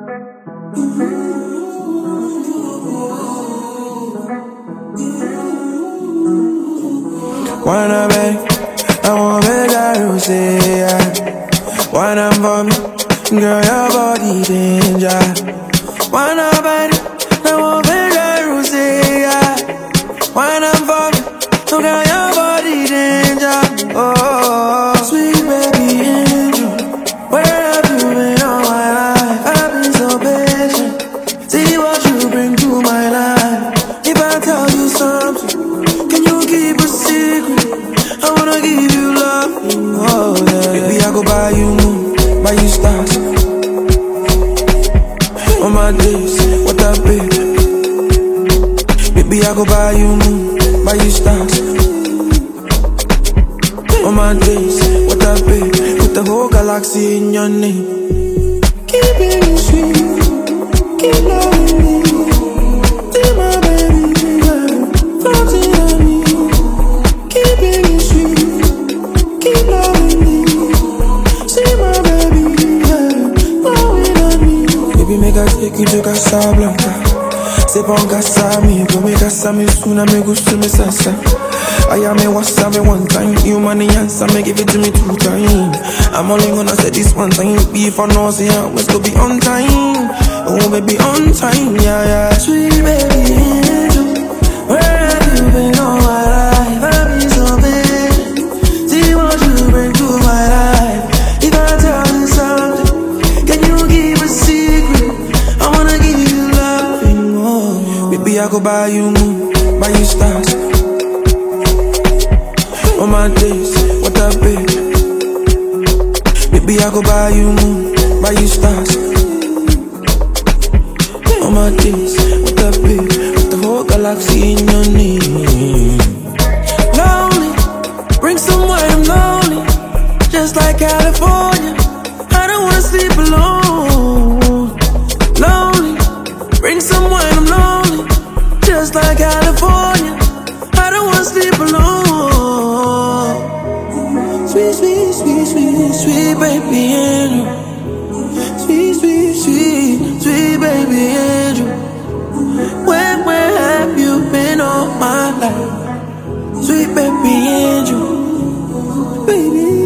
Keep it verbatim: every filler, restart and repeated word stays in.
Wanna beg, I wanna beg I say yeah. Wanna for me, girl your body danger. Wanna beg, I wanna beg I say yeah. Wanna for me, girl your body danger. Oh, sweet baby angel, where have you been all my life? I've been so patient, see what you bring to my life. If I tell you something, can you keep a secret? I wanna give you love, oh yeah. Baby, I go buy you moon, buy you stars. On my days, what up, baby? Baby, I go buy you moon, buy you stars. On my days, what up, baby? Put the whole galaxy in your name. Keeping you sweet, keep loving me. Be my baby girl, floating on me. Keeping you sweet, keep loving me. See my baby girl, blowing on me. Baby, make I take you to Casablanca. C'est bon casa mi, go me casa mi soon, me gusto me sasa. I am a what's me one time, you money answer me give it to me two times. I'm only gonna say this one time, be for no say I always go be on time. Oh baby on time, yeah yeah. Sweet baby angel, where have you been all my life? I've been so bad, see what you bring to my life. If I tell you something, can you keep a secret? I wanna give you loving more. Baby I go buy you moon, buy you stars. On my days, what up, baby? Baby, I go buy you moon, buy you stars. On my days, what up, baby? Put the whole galaxy in your name. Lonely, bring some wine, I'm lonely. Just like California, I don't wanna sleep alone. Lonely, bring some wine, I'm lonely. Just like California, I don't wanna sleep alone. Sweet, sweet, sweet, sweet, sweet baby angel. Sweet, sweet, sweet, sweet baby angel. Where, where have you been all my life? Sweet baby angel, baby.